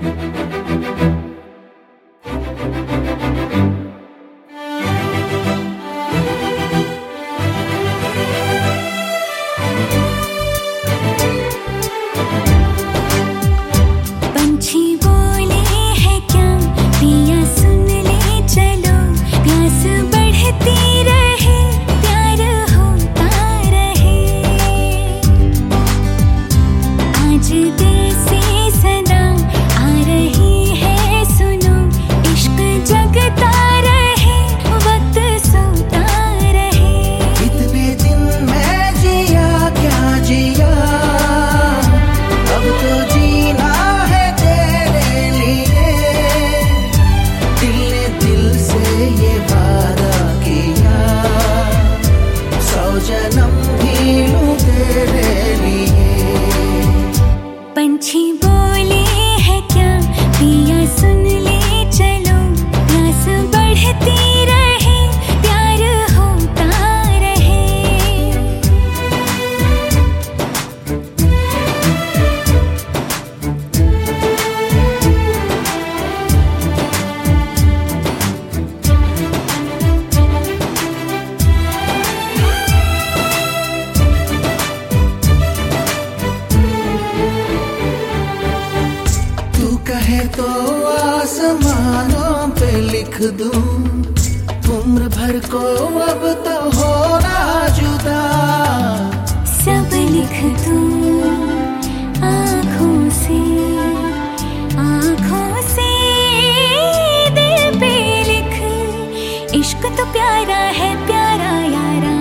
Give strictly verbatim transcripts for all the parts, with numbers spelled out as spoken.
तो आसमानों पे लिख दूं उम्र भर को अब तो होना जुदा। सब लिख दूं आँखों से आँखों से दिल पे लिख, इश्क तो प्यारा है प्यारा यारा।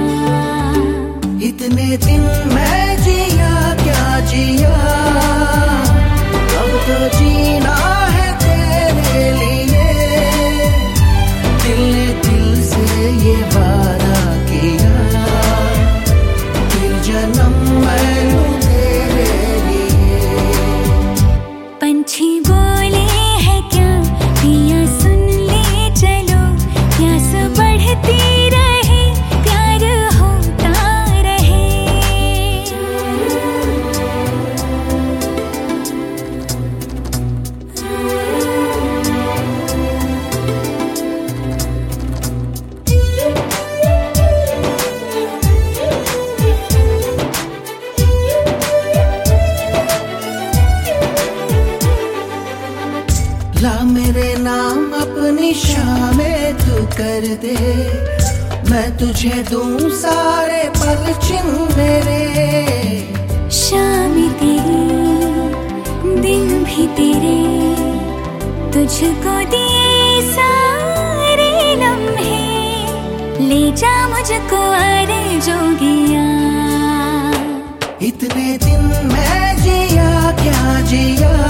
इतने दिन मैं जिया क्या जिया, अब तो जीना है तेरे लिए। दिल ने दिल से ये वादा किया, फिर जन्म मैं लूं तेरे लिए। पंछी बोले है क्या पिया सुन ले चलो, प्यास बढ़ती रहे प्यार होता रहे। ला मेरे नाम अपनी शामें तू कर दे, मैं तुझे दूं सारे पल छिन मेरे। शाम तेरी दिन भी तेरे, तुझको दिए सारे लम्हे, ले जा मुझको अरे जोगिया। इतने दिन मैं जिया क्या जिया,